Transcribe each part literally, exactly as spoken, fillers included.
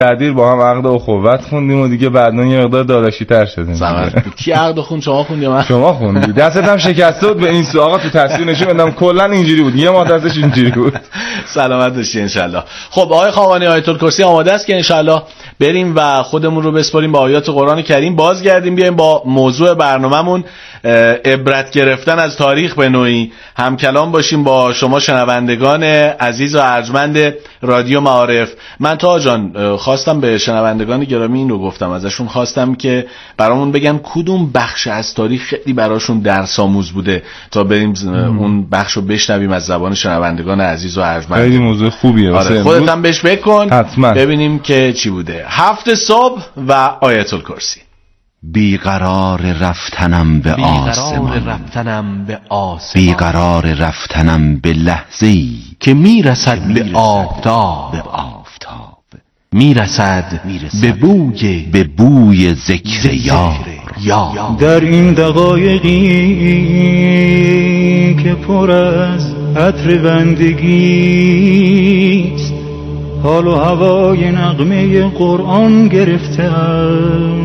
قدیر با هم عقد اخوت خوندیم و دیگه بعدن یه مقدار داداشی تر شدیم. کی عقد خوند؟ شما خوندی یا من؟ شما خوندی. دستت هم شکسته بود به این سو آقا، تو تصویر نشون بدم کلا اینجوری بود، یه ما دستش اینجوری بود. سلامت باشی ان شاء الله. خب آقای خوابانی آیت الکرسی آماده است که ان شاء الله بریم و خودمون رو بسپاریم به آیات قرآن کریم، بازگردیم بیایم با موضوع برنامه‌مون عبرت گرفتن از تاریخ به نوعی هم کلام باشیم با شما شنوندگان عزیز و ارجمند رادیو معارف. من تا جان خواستم به شنوندگان گرامی این رو گفتم، ازشون خواستم که برامون بگن کدوم بخش از تاریخ خیلی براشون درس آموز بوده تا بریم اون بخش رو بشنویم از زبان شنوندگان عزیز و ارجمند. خیلی موضوع خوبیه. آره خودت هم بهش فکر کن ببینیم که چی بوده. هفت صبح و آیت الکرسی. بیقرار رفتنم به آسمان، رفتنم به آسمان، بیقرار رفتنم به لحظه‌ای که میرسد به آفتاب، به آفتاب میرسد به بوی به بوی ذکر یار. در این دقایقی که پر از عطر بندگیست، حال و هوای نغمه قرآن گرفتم،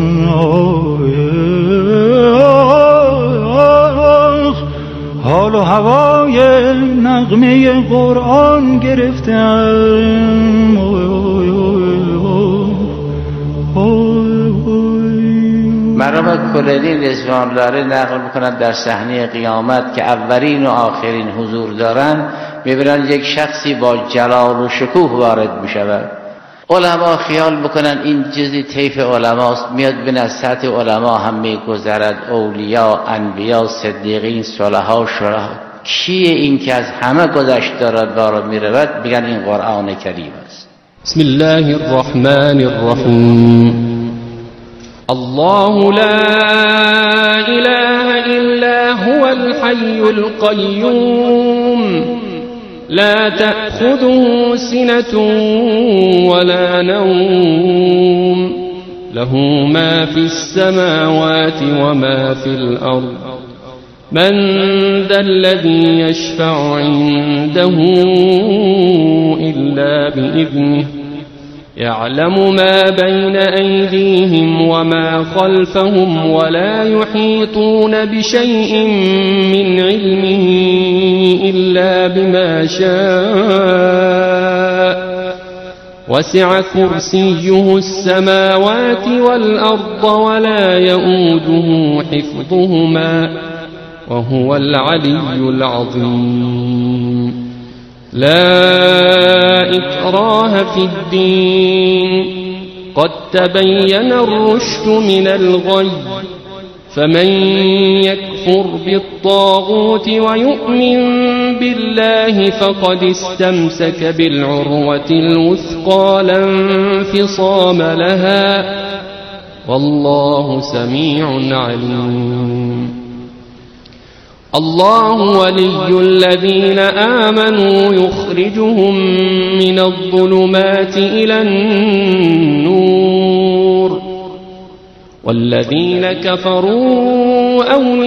حال و هوای نغمه قرآن گرفتم. مرحوم کلینی رضوان الله نقل میکنند در صحنه قیامت که اولین و آخرین حضور دارن، میبینن یک شخصی با جلال و شکوه وارد میشود. علما خیال میکنن این جزی طیف علماست، میاد بین از سطح علما هم میگذرد، اولیاء، انبیاء، صدیقین، صلحا، شهدا. کیه این که از همه گذشت دارد وارد میرود؟ بگن این قرآن کریم است. بسم الله الرحمن الرحیم. الله لا اله الا هو الحي القيوم لا تأخذه سنة ولا نوم له ما في السماوات وما في الأرض من ذا الذي يشفع عنده إلا بإذنه يعلم ما بين أيديهم وما خلفهم ولا يحيطون بشيء من علمه إلا بما شاء وسع كرسيه السماوات والأرض ولا يؤوده حفظهما وهو العلي العظيم. لا إكراه في الدين قد تبين الرشد من الغي فمن يكفر بالطاغوت ويؤمن بالله فقد استمسك بالعروة الوثقى لا انفصام لها والله سميع عليم. الله ولي الذين آمنوا يخرجهم من الظلمات إلى النور والذين كفروا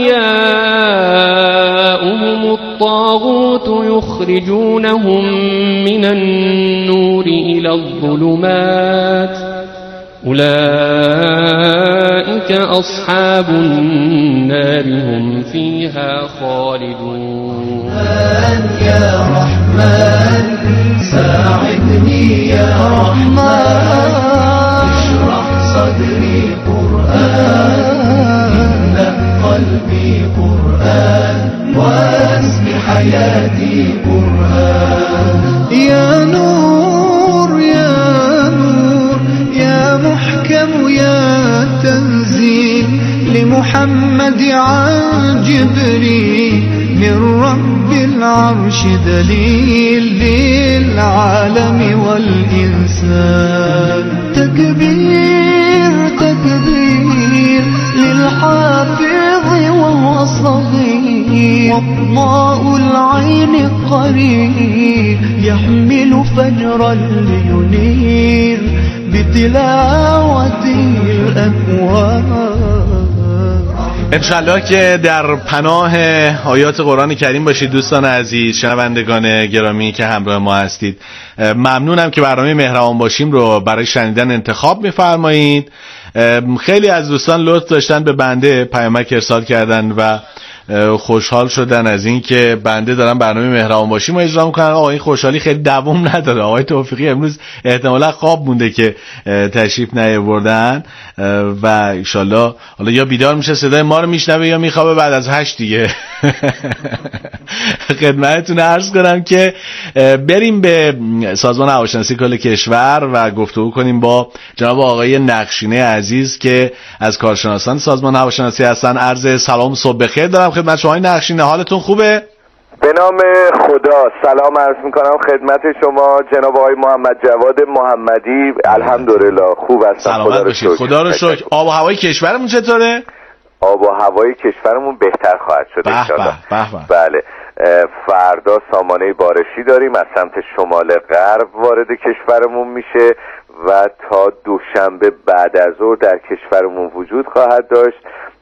أولياؤهم الطاغوت يخرجونهم من النور إلى الظلمات أولئك أصحاب النار هم فيها خالدون. يا رحمن ساعدني يا رحمن اشرح صدري قرآن املأ قلبي قرآن واسم حياتي قرآن. يا نور يا نور يا محكم يا تنزيل لمحمد عن جبريل من رب العرش دليل للعالم والإنسان. تكبير تكبير للحافظ وهو صغير وضاء العين قريب يحمل فجرا لينير بتلاوته الأكوان. انشالله که در پناه آیات قرآن کریم باشید دوستان عزیز، شنوندگان گرامی که همراه ما هستید. ممنونم که برنامه مهربان باشیم رو برای شنیدن انتخاب می‌فرمایید. خیلی از دوستان لطف داشتن به بنده پیامک ارسال کردن و خوشحال شدن از این که بنده دارم برنامه مهربان باشیم رو اجرا میکنن. آقا این خوشحالی خیلی دوام نداره. آقای توفیقی امروز احتمالا خواب مونده که تشریف نیاوردن و انشالله حالا یا بیدار میشه صدای ما رو میشنوه یا میخوابه بعد از هشت دیگه. خدمتتون عرض کنم که بریم به سازمان هواشناسی کل کشور و گفتگو کنیم با جناب آقای نقشینه عزیز که از کارشناسان سازمان هواشناسی هستن. عرض سلام صبح بخیر دارم خدمت شما نقشینه. حالتون خوبه؟ به نام خدا سلام عرض میکنم خدمت شما جناب آقای محمد جواد محمدی. الحمدلله خوب هستم. سلامت باشید. خدا رو شکر. آب و هوای کشورمون چطوره؟ آب و هوای کشورمون بهتر خواهد شد ان شاءالله. بله فردا سامانه بارشی داریم از سمت شمال غرب وارد کشورمون میشه و تا دوشنبه بعد از ظهر در کشورمون وجود خواهد داشت.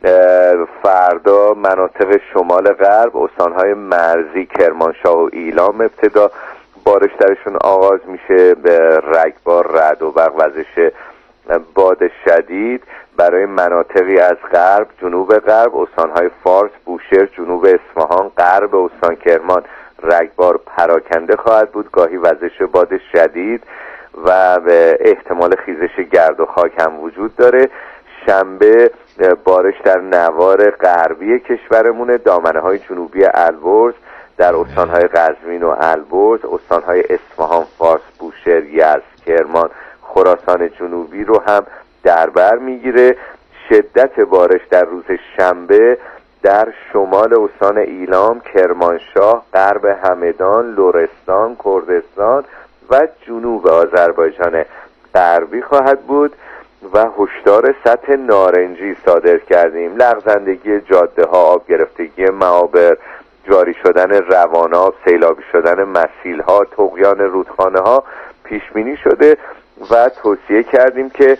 فردا مناطق شمال غرب استانهای مرزی کرمانشاه و ایلام ابتدا بارش درشون آغاز میشه، به رگبار، رعد و برق، وزش باد شدید. برای مناطقی از غرب، جنوب غرب، استانهای فارس، بوشهر، جنوب اصفهان، غرب استان کرمان رگبار پراکنده خواهد بود، گاهی وزش باد شدید و به احتمال خیزش گرد و خاک هم وجود داره. شنبه بارش در نوار غربی کشورمونه، دامنه های جنوبی البرز در استانهای قزوین و البرز، استانهای اصفهان، فارس، بوشهر، یزد، کرمان، خراسان جنوبی رو هم در بر میگیره. شدت بارش در روز شنبه در شمال استان ایلام، کرمانشاه، غرب همدان، لرستان، کردستان و جنوب آذربایجان غربی خواهد بود و هشدار سطح نارنجی صادر کردیم. لغزندگی جاده ها، آب گرفتگی معابر، جاری شدن رواناب، سیلابی شدن مسیل ها، طغیان رودخانه ها پیش بینی شده و توصیه کردیم که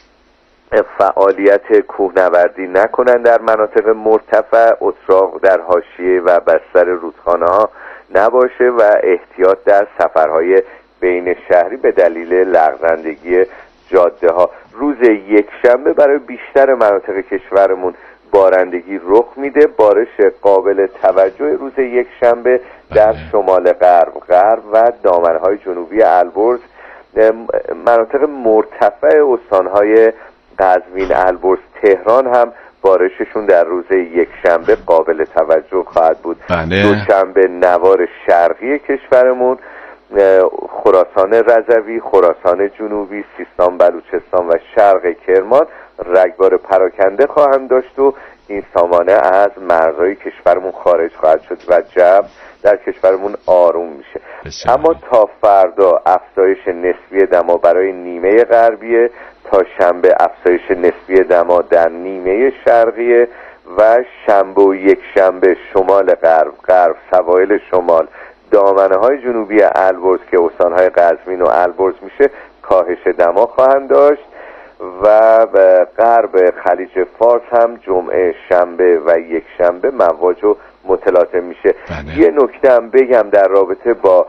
فعالیت کوهنوردی نکنند در مناطق مرتفع، اتراق در حاشیه و بستر رودخانه ها نباشه و احتیاط در سفرهای بین شهری به دلیل لغزندگی جاده ها. روز یک شنبه برای بیشتر مناطق کشورمون بارندگی رخ میده. بارش قابل توجه روز یک شنبه در شمال غرب، غرب و دامنهای جنوبی البرز، مناطق مرتفع استانهای قزوین، البرز، تهران هم بارششون در روز یک شنبه قابل توجه خواهد بود. دوشنبه نوار شرقی کشورمون، خراسان رضوی، خراسان جنوبی، سیستان، بلوچستان و شرق کرمان رگبار پراکنده خواهند داشت و این سامانه از مرزهای کشورمون خارج خواهد شد و جو در کشورمون آروم میشه. اما تا فردا افزایش نسبی دما برای نیمه غربیه، تا شنبه افزایش نسبی دما در نیمه شرقیه و شنبه و یک شنبه شمال غرب، غرب، سواحل شمال، دامنه های جنوبی البرز که استانهای قزوین و البرز میشه کاهش دما خواهند داشت و غرب خلیج فارس هم جمعه، شنبه و یک شنبه مواج و متلاطم میشه. بله. یه نکته هم بگم در رابطه با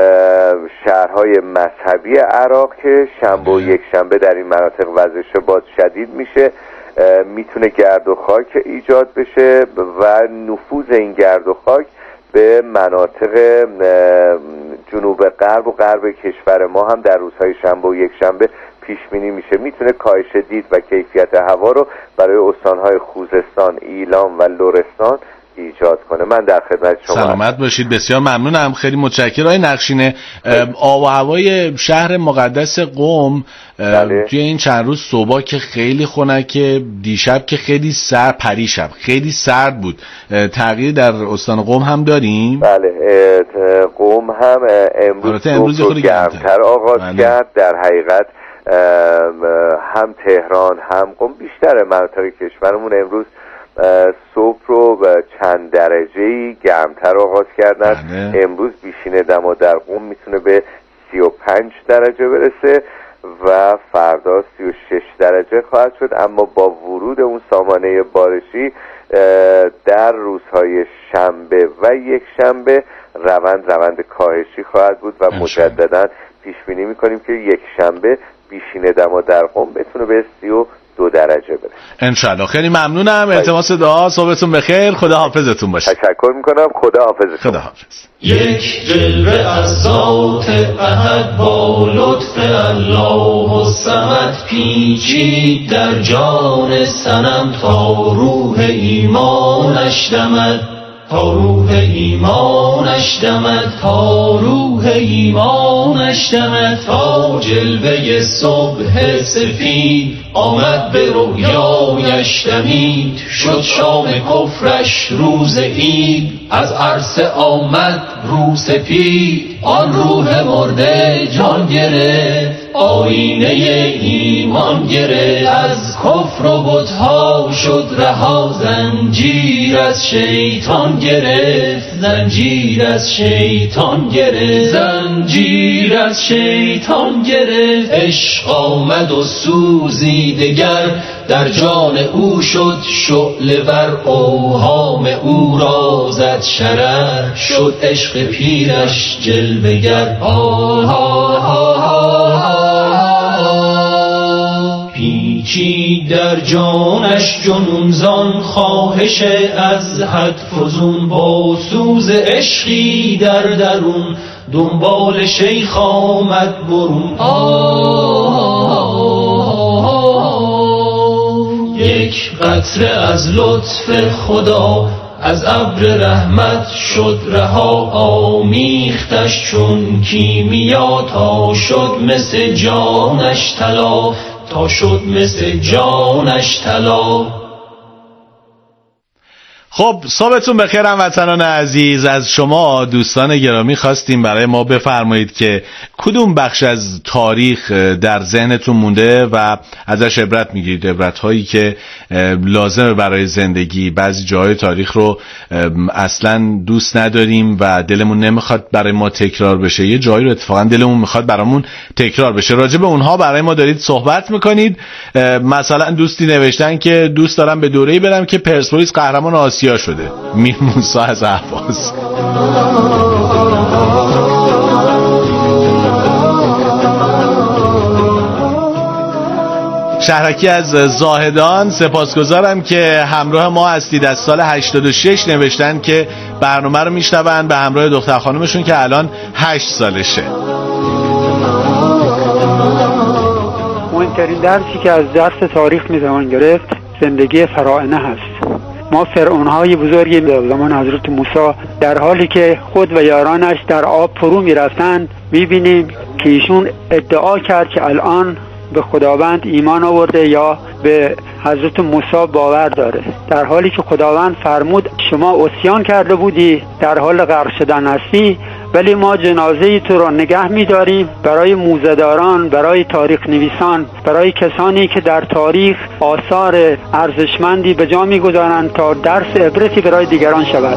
شهرهای مذهبی عراق که شنبه و یک شنبه در این مناطق وزش باد شدید میشه، میتونه گرد و خاک ایجاد بشه و نفوذ این گرد و خاک به مناطق جنوب غرب و غرب کشور ما هم در روزهای شنبه و یک شنبه پیش بینی میشه. میتونه کاهش دید و کیفیت هوا رو برای استانهای خوزستان، ایلام و لرستان ایجاد کنه. من در خدمت شما. سلامت باشید. بسیار ممنونم. خیلی متشکرم. آقای نقشینه، آب و هوای شهر مقدس قم توی این چند روز صبح که خیلی خنکه، دیشب که خیلی سرد، پریشب خیلی سرد بود. تغییر در استان قم هم داریم؟ بله، قم هم امروز, امروز صبح گرمتر آغاز بله. کرد. در حقیقت هم تهران هم قم، بیشتر مناطق کشورمون امروز صبح رو به چند درجه‌ای گرمتر آغاز کردن. بله. امروز بیشین دما در قم میتونه به سی و پنج درجه برسه و فردا سی و شش درجه خواهد شد، اما با ورود اون سامانه بارشی در روزهای شنبه و یک شنبه روند روند کاهشی خواهد بود و مجددا پیش بینی می‌کنیم که یک شنبه بیشین دما در قم بتونه به سی و دو درجه برسه انشالله. خیلی ممنونم. التماس دعا. صبحتون بخیر. خدا حافظتون باشه. تشکر میکنم. خدا حافظ. خدا حافظ. یک جلوه از ذات احد با لطف الله الصمد پیچید در جان صنم تا روح ایمانش دمد، تا روح ایمانش دمد، تا روح ایمانش دمد، تا جلوه صبح سفید آمد به رویایش دمید، شد شام کفرش روز عید، از عرصه آمد رو سپید، آن روح مرده جان گرفت، آینه ایمان گرفت، از کفر و بت‌ها شد رها، زنجیر از شیطان گرفت، زنجیر از شیطان گرفت، زنجیر از شیطان گرفت، عشق آمد و سوزی دگر در جان او شد شعله ور، اوهام او را زد شرر، شد عشق پیرش جلوه گر، آه آه آه آه، پیچید در جانش جنون زان، خواهش از حد فزون، با سوز عشقی در درون، دنبال شیخ آمد برون، آه یک قطره از لطف خدا از ابر رحمت شد رها، آمیختش چون کیمیا تا شد مثل جانش طلا، تا شد مثل جانش طلا. خب صبحتون بخیر هموطنان عزیز. از شما دوستان گرامی خواستیم برای ما بفرمایید که کدوم بخش از تاریخ در ذهنتون مونده و ازش عبرت میگیرید، عبرت هایی که لازمه برای زندگی. بعضی جاهای تاریخ رو اصلا دوست نداریم و دلمون نمیخواد برای ما تکرار بشه، یه جایی رو اتفاقا دلمون میخواد برامون تکرار بشه. راجع به اونها برای ما دارید صحبت میکنید. مثلا دوستی نوشتن که دوست دارم به دوره‌ای برم که پرسپولیس قهرمان آسیا شده. میر موسی از اهواز. شهرکی از زاهدان سپاسگزارم که همراه ما هستید. از سال هشتاد و شش نوشتن که برنامه رو میشنون به همراه دختر خانومشون که الان هشت سالشه. مهمترین درسی که از درس تاریخ میتوان گرفت زندگی فراعنه هست. ما فرعونهای بزرگی در زمان حضرت موسی در حالی که خود و یارانش در آب فرو میرفتند میبینیم که ایشون ادعا کرد که الان به خداوند ایمان آورده یا به حضرت موسی باور داره، در حالی که خداوند فرمود شما عصیان کرده بودی، در حال غرق شدن هستی، ولی ما جنازه تو را نگه می‌داریم برای موزه‌داران، برای تاریخ نویسان، برای کسانی که در تاریخ آثار ارزشمندی به جا می‌گذارند تا درس عبرتی برای دیگران شود.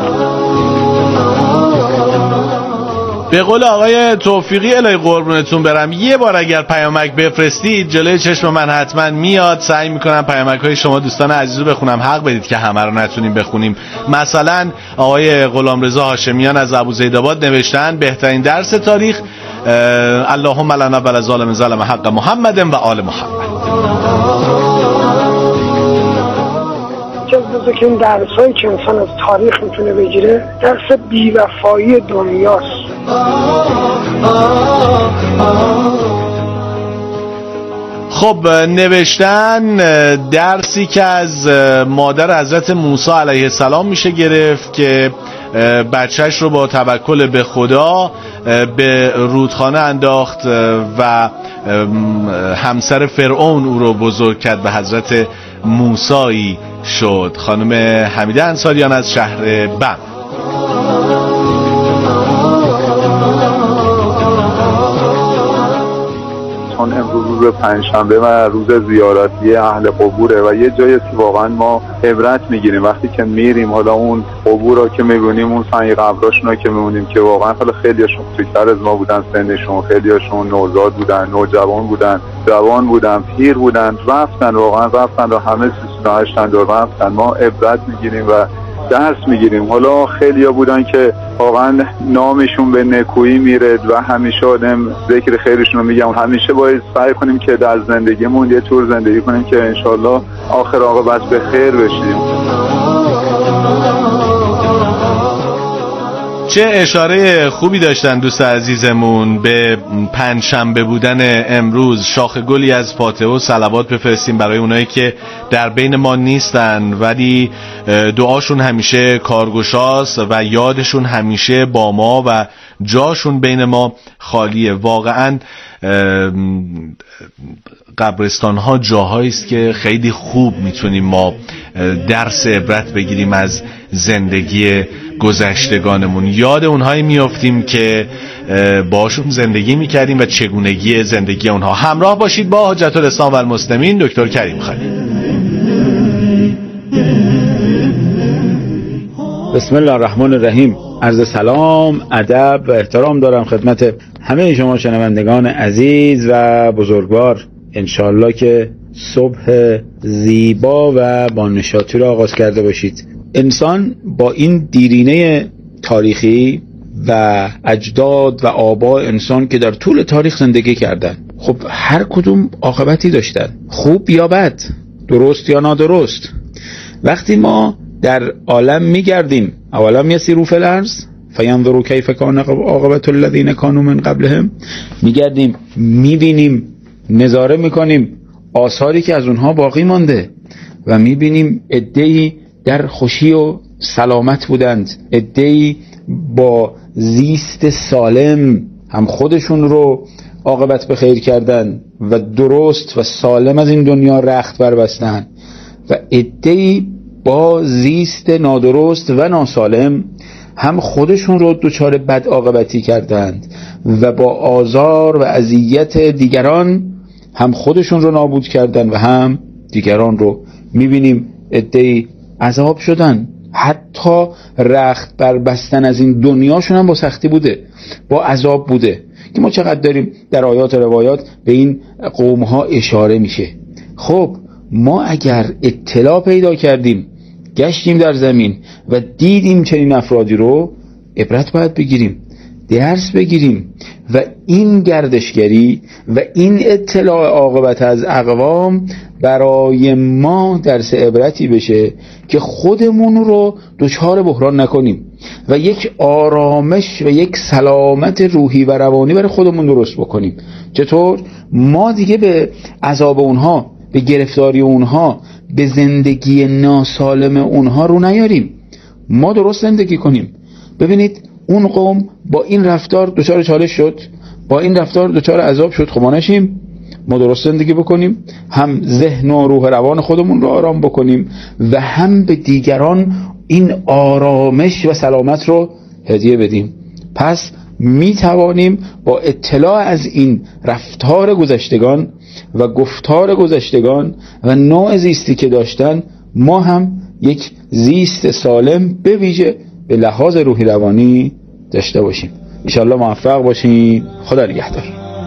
به قول آقای توفیقی الهی قربونتون برم، یه بار اگر پیامک بفرستید جلوی چشم من حتما میاد. سعی میکنم پیامک های شما دوستان عزیز رو بخونم، حق بدید که همه رو نتونیم بخونیم. مثلا آقای غلامرضا هاشمیان از ابوزیدآباد نوشتن بهترین درس تاریخ اللهم لنا بل ظالم ظلم حق محمد و آل محمد. جز که این درسایی که انسان از تاریخ میتونه بگیره درس بیوفایی دنیاست. خب نوشتن درسی که از مادر حضرت موسی علیه السلام میشه گرفت که بچهش رو با توکل به خدا به رودخانه انداخت و همسر فرعون او رو بزرگ کرد به حضرت موسی شد. خانم حمیده انصاریان از شهر بم. چون امروز روز پنجشنبه و روز زیارتی اهل قبوره و یه جایی که واقعا ما عبرت میگیریم وقتی که میریم. حالا اون قبورا که میبینیم، اون سنگ قبراشون که میبینیم که واقعا حالا خیلیاشون کوچیک‌تر از ما بودن سنشون، خیلیاشون نوزاد بودن، نوجوان بودن، جوان بودن، پیر بودن، رفتن واقعا رفتن و همه سی و هشت و رفتن. ما عبرت میگیریم و درس میگیریم. حالا خیلیا بودن که واقعا نامشون به نکویی میره و همیشه آدم ذکر خیرشون رو میگم. همیشه باید سعی کنیم که در زندگیمون یه طور زندگی کنیم که انشالله آخر عاقبت به خیر بشیم. چه اشاره خوبی داشتن دوست عزیزمون به پنجشنبه بودن امروز. شاخ گلی از فاتحه و صلوات بفرستیم برای اونایی که در بین ما نیستن ولی دعاشون همیشه کارگشاست و یادشون همیشه با ما و جاشون بین ما خالیه. واقعا قبرستان ها جاهایی است که خیلی خوب میتونیم ما درس عبرت بگیریم از زندگی گذشتگانمون. یاد اونهایی میافتیم که باشون زندگی میکردیم و چگونگی زندگی اونها. همراه باشید با حجت الاسلام و المسلمین دکتر کریم خانی. بسم الله الرحمن الرحیم. عرض سلام، ادب و احترام دارم خدمت همه شما شنوندگان عزیز و بزرگوار. انشالله که صبح زیبا و با نشاطی را آغاز کرده باشید. انسان با این دیرینه تاریخی و اجداد و آبا انسان که در طول تاریخ زندگی کردن، خب هر کدوم عاقبتی داشتن، خوب یا بد، درست یا نادرست. وقتی ما در عالم میگردیم، اولم یسیروا فی الارض فینظروا کیف کان عاقبة الذین کانوا من قبلهم، میگردیم میبینیم، نظاره میکنیم آثاری که از اونها باقی مانده و میبینیم عده‌ای در خوشی و سلامت بودند، عده‌ای با زیست سالم هم خودشون رو عاقبت به خیر کردن و درست و سالم از این دنیا رخت بربستن و عده‌ای با زیست نادرست و ناسالم هم خودشون رو دچار بد عاقبتی کردند و با آزار و اذیت دیگران هم خودشون رو نابود کردن و هم دیگران رو. میبینیم عده‌ای عذاب شدن، حتی رخت بربستن از این دنیاشون هم با سختی بوده، با عذاب بوده که ما چقدر داریم در آیات و روایات به این قومها اشاره میشه. خب ما اگر اطلاع پیدا کردیم، گشتیم در زمین و دیدیم چنین افرادی رو، عبرت باید بگیریم، درس بگیریم و این گردشگری و این اطلاع عاقبت از اقوام برای ما درس عبرتی بشه که خودمون رو دچار بحران نکنیم و یک آرامش و یک سلامت روحی و روانی برای خودمون درست بکنیم. چطور؟ ما دیگه به عذاب اونها، به گرفتاری اونها، به زندگی ناسالم اونها رو نیاریم، ما درست زندگی کنیم. ببینید اون قوم با این رفتار دچار چالش شد، با این رفتار دچار عذاب شد. خب ما نشیم، ما درست زندگی بکنیم، هم ذهن و روح روان خودمون رو آرام بکنیم و هم به دیگران این آرامش و سلامت رو هدیه بدیم. پس می توانیم با اطلاع از این رفتار گذشتگان و گفتار گذشتگان و نوع زیستی که داشتن، ما هم یک زیست سالم به ویژه به لحاظ روحی روانی داشته باشیم. انشاءالله موفق باشیم. خدا نگهدار.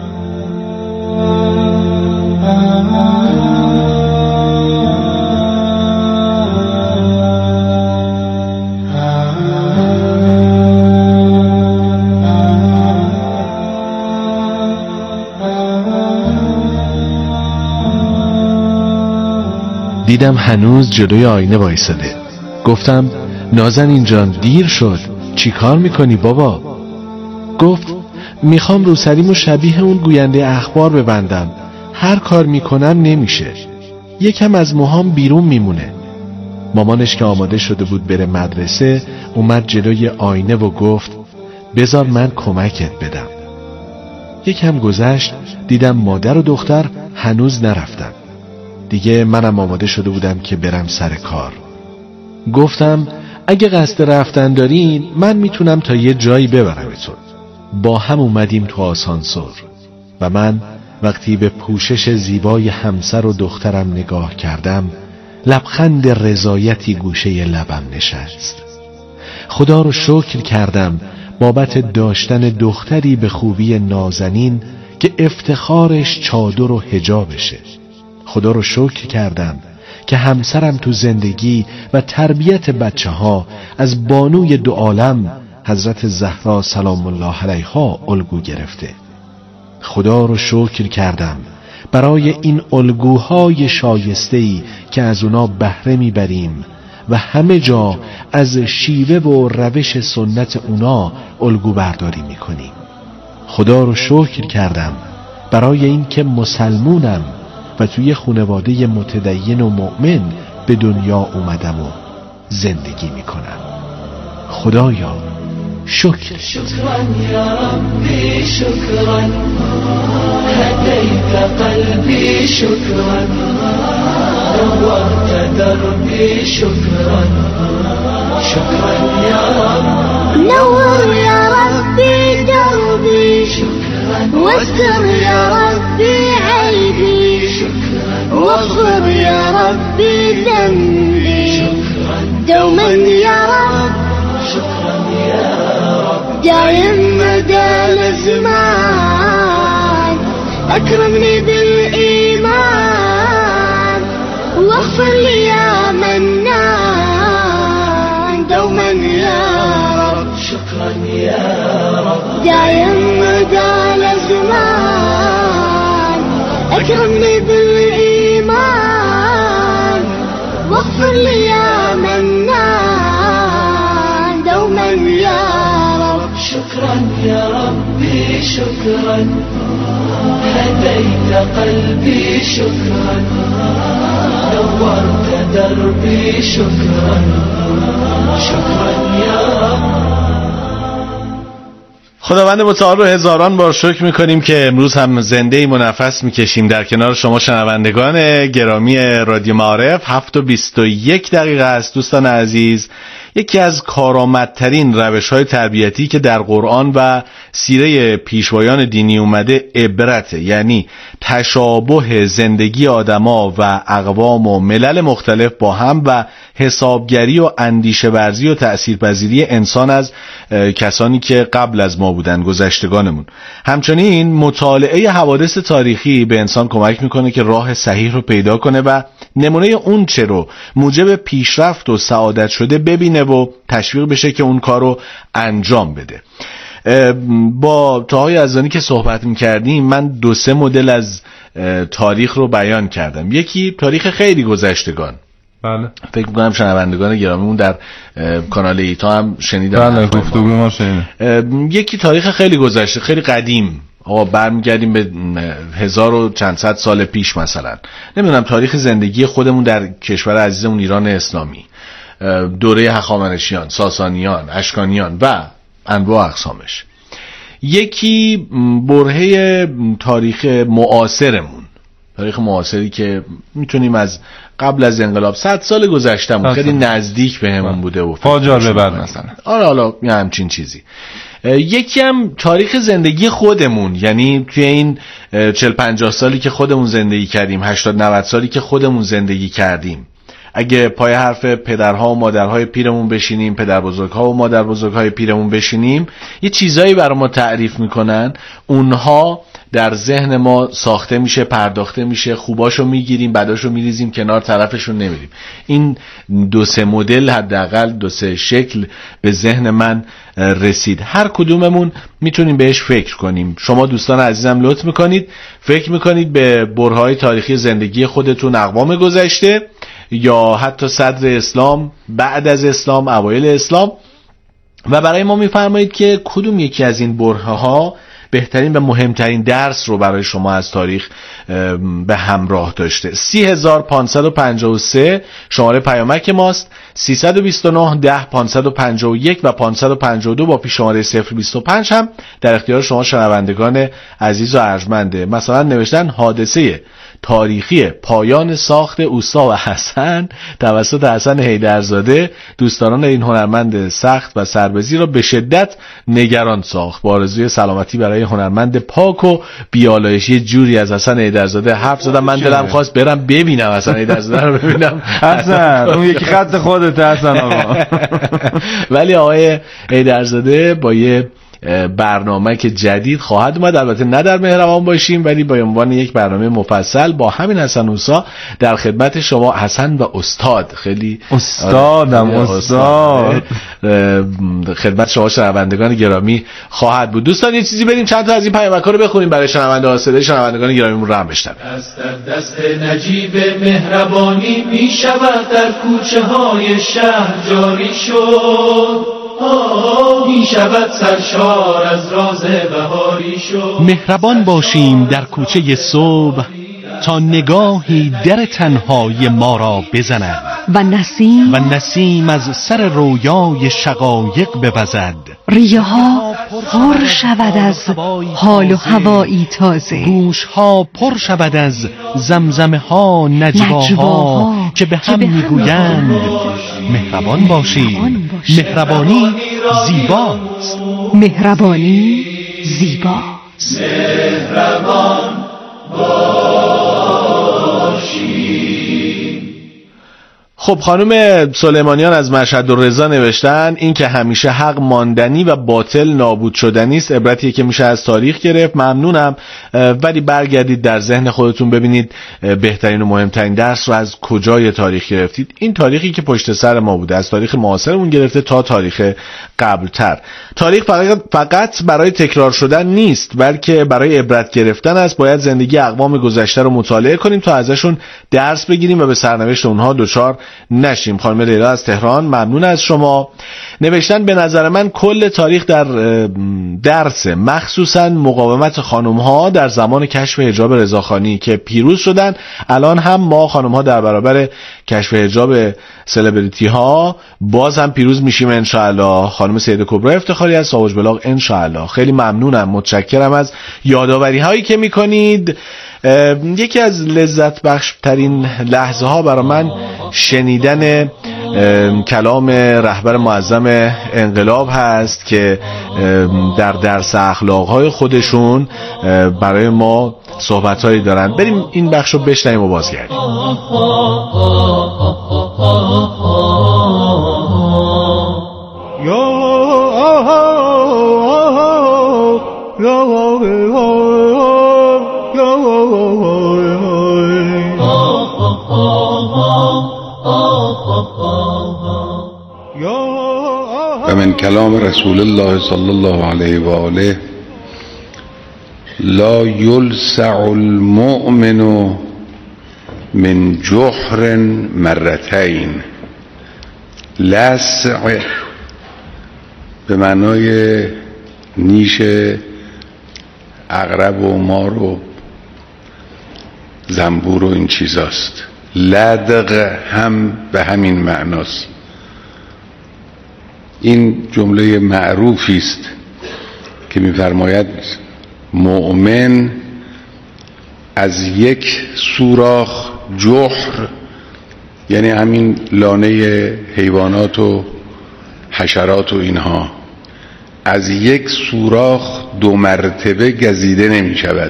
دیدم هنوز جلوی آینه وایساده. گفتم نازنین جان دیر شد، چی کار میکنی بابا؟ گفت میخوام روسریمو شبیه اون گوینده اخبار ببندم، هر کار میکنم نمیشه، یکم از موهام بیرون میمونه. مامانش که آماده شده بود بره مدرسه اومد جلوی آینه و گفت بذار من کمکت بدم. یکم گذشت دیدم مادر و دختر هنوز نرفتن. دیگه منم آماده شده بودم که برم سر کار. گفتم اگه قصد رفتن دارین من میتونم تا یه جایی ببرمتون. با هم اومدیم تو آسانسور و من وقتی به پوشش زیبای همسر و دخترم نگاه کردم لبخند رضایتی گوشه لبم نشست. خدا رو شکر کردم بابت داشتن دختری به خوبی نازنین که افتخارش چادر و حجابشه. خدا رو شکر کردم که همسرم تو زندگی و تربیت بچه ها از بانوی دو عالم حضرت زهرا سلام الله علیها الگو گرفته. خدا رو شکر کردم برای این الگوهای شایسته‌ای که از اونا بهره میبریم و همه جا از شیوه و روش سنت اونا الگو برداری میکنیم. خدا رو شکر کردم برای این که مسلمونم و توی خانواده متدین و مؤمن به دنیا اومدم و زندگی میکنم. خدایا شکر. شكرا يا ربي شكرا هديت قلبي شكرا نورت دربي شكرا شكرا يا رب نور يا ربي دربي شكرا واستر يا ربي عيبي شكرا واغفر يا ربي ذنبي دوما يا رب شكرا يا رب دايم مدى الزمان أكرمني بالإيمان واغفر لي يا منان دوما يا رب شكرا يا رب دايم مدى الزمان أكرمني بالإيمان واغفر لي يا منان دوما يا رب شكرا يا ربي شكرا هديت قلبي شكرا نورت دربي شكرا شكرا يا رب. خداوند متعال رو هزاران بار شکر میکنیم که امروز هم زنده ایم و نفس میکشیم در کنار شما شنوندگان گرامی رادیو معارف. هفت و بیست و یک دقیقه است دوستان عزیز. یکی از کارآمدترین روش‌های تربیتی که در قرآن و سیره پیشوایان دینی اومده عبرته، یعنی تشابه زندگی آدما و اقوام و ملل مختلف با هم و حسابگری و اندیشه ورزی و تأثیرپذیری انسان از کسانی که قبل از ما بودن، گذشتگانمون. همچنین مطالعه حوادث تاریخی به انسان کمک میکنه که راه صحیح رو پیدا کنه و نمونه اون چه رو موجب پیشرفت و سعادت شده ببینه و تشویق بشه که اون کار رو انجام بده. با تاهای یزدانی که صحبت میکردیم من دو سه مدل از تاریخ رو بیان کردم. یکی تاریخ خیلی گذشتگان، بله فکر میکنم شنوندگان گرامیمون در کانال ایتا هم شنیدن. بله گفتگو ما شنیدیم. یکی تاریخ خیلی گذشته، خیلی قدیم، آقا برمیگردیم به هزار و چند صد سال پیش، مثلا نمیدونم تاریخ زندگی خودمون در کشور عزیزمون ایران اسلامی، دوره هخامنشیان، ساسانیان، اشکانیان و انواع اقسامش. یکی برهه تاریخ معاصرمون، تاریخ معاصری که میتونیم از قبل از انقلاب صد سال گذشتهمون خیلی نزدیک به همون بوده و فاجعه بعد مثلا آره حالا یه همچین چیزی. یکی هم تاریخ زندگی خودمون، یعنی توی این چهل پنجاه سالی که خودمون زندگی کردیم، هشتاد نود سالی که خودمون زندگی کردیم. اگه پای حرف پدرها و مادرهای پیرمون بشینیم، پدر بزرگها و مادر بزرگهای پیرمون بشینیم، یه چیزایی برای ما تعریف میکنن، اونها در ذهن ما ساخته میشه، پرداخته میشه، خوباشو میگیریم، بداشو میریزیم کنار، طرفشون نمیریم. این دو سه مدل، حداقل دو سه شکل به ذهن من رسید. هر کدوممون میتونیم بهش فکر کنیم. شما دوستان عزیزم لطف میکنید فکر میکنید به برهه‌های تاریخی زندگی خودتون، اقوام گذشته یا حتی صدر اسلام، بعد از اسلام، اوایل اسلام، و برای ما میفرمایید که کدوم یکی از این برهه‌ها بهترین و مهمترین درس رو برای شما از تاریخ به همراه داشته. سی هزار پانصد و پنجاه و سه شماره پیامک ماست، سیصد و بیست و نه ده پانصد و پنجاه و یک و پانصد و پنجاه و دو با پیش شماره صفر بیست و پنج هم در اختیار شما شنوندگان عزیز و ارجمنده. مثلا نوشتن حادثه تاریخی پایان ساخت اوستا و حسن توسط حسن حیدرزاده دوستداران این هنرمند سخت و سربزی را به شدت نگران ساخت. با آرزوی سلامتی برای هنرمند پاک و بیالایشی جوری از حسن حیدرزاده حرف زدم. من دلم خواست برم ببینم حسن حیدرزاده رو ببینم. حسن اون یکی خط خودت حسن آقا. ولی آقای حیدرزاده با یه برنامه که جدید خواهد اومد، البته نه در مهربان باشیم ولی با عنوان یک برنامه مفصل با همین حسن موسی در خدمت شما. حسن و استاد، خیلی استادم استاد خدمت شما شنوندگان گرامی خواهد بود. دوستان یه چیزی بریم چند تا از این پیامک‌ها رو بخونیم برای شنونده ها، صدای شنوندگان گرامیمون رو هم بشنویم. دست در دست نجیب مهربانی می شود در کوچه های شهر جاری شد، می شود سرشار از راز بهاری شد. مهربان باشیم در کوچه صبح تا نگاهی در تنهای ما را بزند و نسیم و نسیم از سر رویای شقایق بوزد. ریه ها پر شود از حال و هوایی تازه، گوش ها پر شود از زمزمه ها نجواها که به هم میگویند مهربان باشید. مهربانی زیباست. مهربانی زیباست. مهربان خب خانم سلیمانیان از مشهد الرضا نوشتن این که همیشه حق ماندنی و باطل نابود شدنی است، عبرتیه که میشه از تاریخ گرفت. ممنونم، ولی برگردید در ذهن خودتون ببینید بهترین و مهمترین درس رو از کجای تاریخ گرفتید. این تاریخی که پشت سر ما بوده، از تاریخ معاصرمون گرفته تا تاریخ قبلتر. تاریخ فقط برای تکرار شدن نیست بلکه برای عبرت گرفتن است. باید زندگی اقوام گذشته رو مطالعه کنیم تا ازشون درس بگیریم و به سرنوشت اونها دچار نشیم. خانم لیلا از تهران ممنون از شما. نوشتن به نظر من کل تاریخ در درس، مخصوصا مقاومت خانم ها در زمان کشف حجاب رضاخانی که پیروز شدن. الان هم ما خانم ها در برابر کشف حجاب سلبریتی ها باز هم پیروز میشیم انشاءالله. خانم سید کبرا افتخاری از ساوج بلاغ انشاءالله. خیلی ممنونم، متشکرم از یادآوری هایی که میکنید. یکی از لذت بخش ترین لحظه ها برای من شنیدن کلام رهبر معظم انقلاب هست که در درس اخلاق های خودشون برای ما صحبت هایی دارن. بریم این بخش رو بشنویم و بازگردیم. و من کلام رسول الله صلی الله علیه و آله لا یلسع المؤمن من جحر مرتين. لسع به معنای نیش عقرب و مار و زنبور و این چیزاست. لدغ هم به همین معناست. این جمله معروفی است که می‌فرماید مؤمن از یک سوراخ جحر، یعنی همین لانه حیوانات و حشرات و اینها، از یک سوراخ دو مرتبه گزیده نمی شود.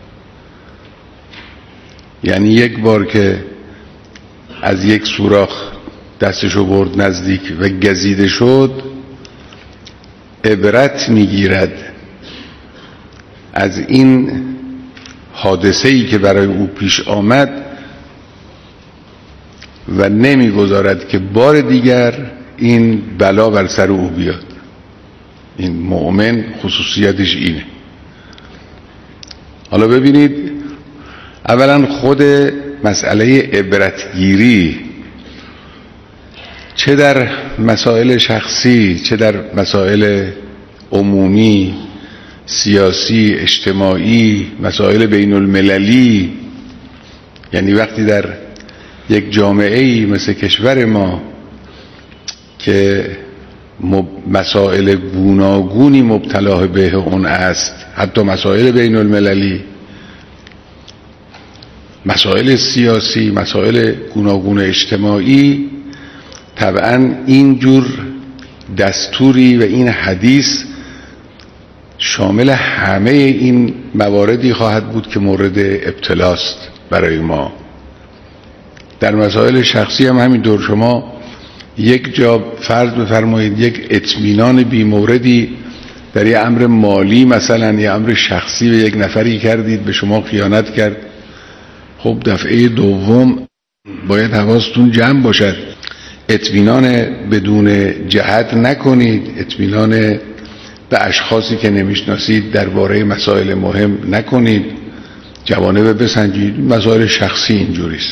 یعنی یک بار که از یک سوراخ دستشو برد نزدیک و گزیده شد، عبرت میگیرد از این حادثه‌ای که برای او پیش آمد و نمیگذارد که بار دیگر این بلا بر سر او بیاد. این مؤمن خصوصیتش اینه. حالا ببینید، اولا خود مسئله عبرتگیری چه در مسائل شخصی چه در مسائل عمومی، سیاسی، اجتماعی، مسائل بین المللی، یعنی وقتی در یک جامعه‌ای مثل کشور ما که مسائل گوناگونی مبتلا به اون است، حتی مسائل بین المللی، مسائل سیاسی، مسائل گوناگون اجتماعی، طبعا اینجور دستوری و این حدیث شامل همه این مواردی خواهد بود که مورد ابتلاست برای ما. در مسائل شخصی هم همینطور. شما یک جا فرض بفرمایید یک اطمینان بی‌موردی در یک امر مالی مثلا یا امر شخصی به یک نفری کردید، به شما خیانت کرد، خب دفعه دوم باید حواستون جمع باشد، اطمینان بدون جهت نکنید، اطمینان به اشخاصی که نمیشناسید درباره مسائل مهم نکنید، جوانب بسنجید. مسائل شخصی اینجوریست.